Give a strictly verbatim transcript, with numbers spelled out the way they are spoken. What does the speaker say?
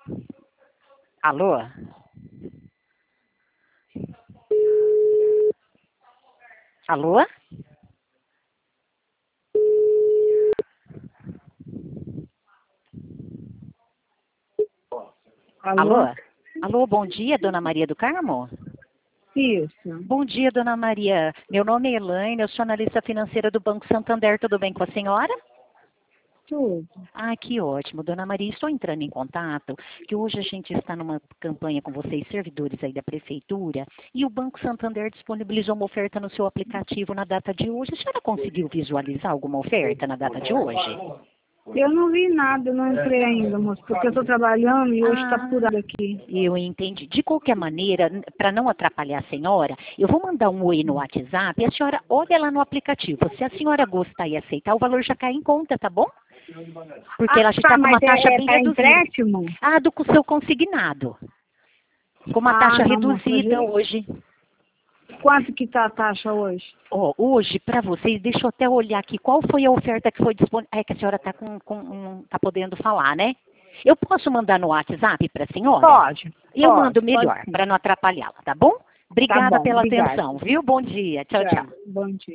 Alô? Alô? Alô? Alô? Alô, bom dia, dona Maria do Carmo? Isso. Bom dia, dona Maria. Meu nome é Elaine, eu sou analista financeira do Banco Santander. Tudo bem com a senhora? Tudo. Ah, que ótimo, dona Maria. Estou entrando em contato, que hoje a gente está numa campanha com vocês, servidores aí da prefeitura, e o Banco Santander disponibilizou uma oferta no seu aplicativo na data de hoje. A senhora conseguiu visualizar alguma oferta na data de hoje? Eu não vi nada, não entrei ainda, moço, porque eu estou trabalhando e hoje está Ah, apurado aqui. eu entendi. De qualquer maneira, para não atrapalhar a senhora, eu vou mandar um oi no WhatsApp e a senhora olha lá no aplicativo. Se a senhora gostar e aceitar, o valor já cai em conta, tá bom? Porque Ah, ela já tá, está com mas uma taxa é, é bem para reduzida. empréstimo? Ah, do seu consignado. Com uma Ah, taxa não, moço. reduzida hoje- hoje. Quanto que tá a taxa hoje? Ó, hoje, para vocês, deixa eu até olhar aqui qual foi a oferta que foi disponível. É que a senhora está com, com, um, tá podendo falar, né? Eu posso mandar no WhatsApp para a senhora? Pode, Eu pode, mando pode melhor, sim. para não atrapalhá-la, tá bom? Tá Obrigada bom, pela obrigada. atenção, viu? Bom dia. Tchau, Tchau, tchau. bom dia.